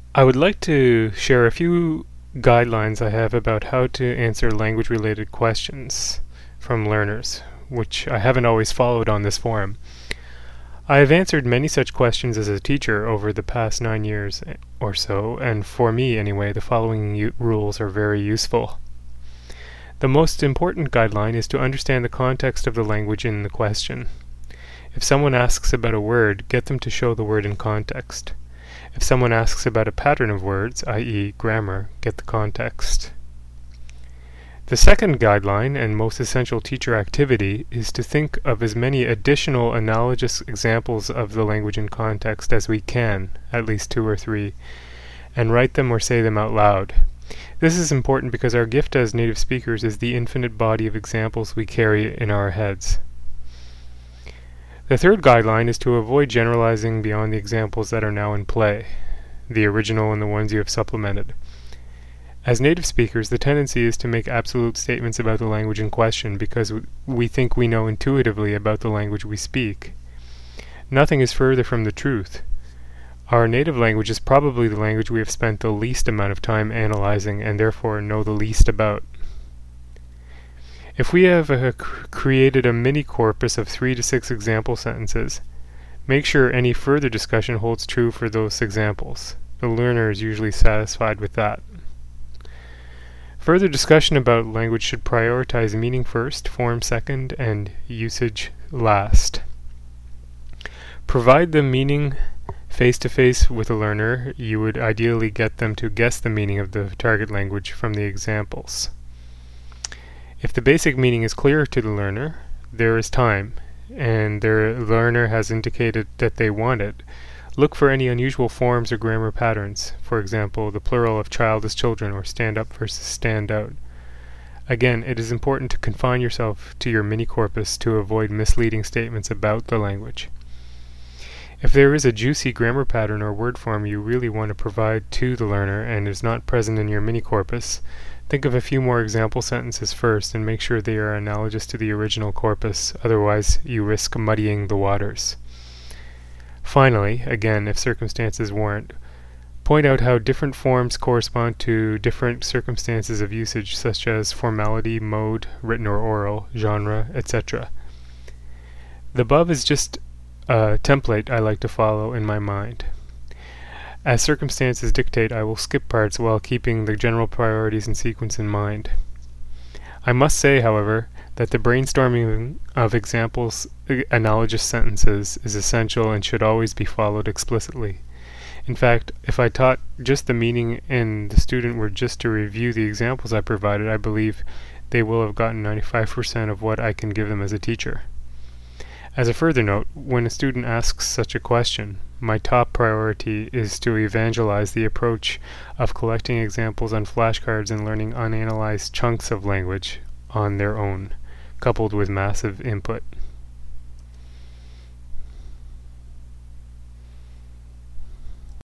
I would like to share a few guidelines I have about how to answer language-related questions from learners, which I haven't always followed on this forum. I have answered many such questions as a teacher over the past 9 years or so, and for me anyway, the following rules are very useful. The most important guideline is to understand the context of the language in the question. If someone asks about a word, get them to show the word in context. If someone asks about a pattern of words, i.e. grammar, get the context. The second guideline and most essential teacher activity is to think of as many additional analogous examples of the language in context as we can, at least 2 or 3, and write them or say them out loud. This is important because our gift as native speakers is the infinite body of examples we carry in our heads. The third guideline is to avoid generalizing beyond the examples that are now in play, the original and the ones you have supplemented. As native speakers, the tendency is to make absolute statements about the language in question because we think we know intuitively about the language we speak. Nothing is further from the truth. Our native language is probably the language we have spent the least amount of time analyzing and therefore know the least about. If we have created a mini corpus of 3 to 6 example sentences, make sure any further discussion holds true for those examples. The learner is usually satisfied with that. Further discussion about language should prioritize meaning first, form second, and usage last. Provide the meaning face-to-face with a learner. You would ideally get them to guess the meaning of the target language from the examples. If the basic meaning is clear to the learner, there is time, and the learner has indicated that they want it. Look for any unusual forms or grammar patterns, for example, the plural of child as children or stand up versus stand out. Again, it is important to confine yourself to your mini corpus to avoid misleading statements about the language. If there is a juicy grammar pattern or word form you really want to provide to the learner and is not present in your mini corpus, think of a few more example sentences first and make sure they are analogous to the original corpus, otherwise you risk muddying the waters. Finally, again, if circumstances warrant, point out how different forms correspond to different circumstances of usage, such as formality, mode, written or oral, genre, etc. The above is just a template I like to follow in my mind. As circumstances dictate, I will skip parts while keeping the general priorities and sequence in mind. I must say, however, that the brainstorming of examples, analogous sentences, is essential and should always be followed explicitly. In fact, if I taught just the meaning and the student were just to review the examples I provided, I believe they will have gotten 95% of what I can give them as a teacher. As a further note, when a student asks such a question, my top priority is to evangelize the approach of collecting examples on flashcards and learning unanalyzed chunks of language on their own, coupled with massive input.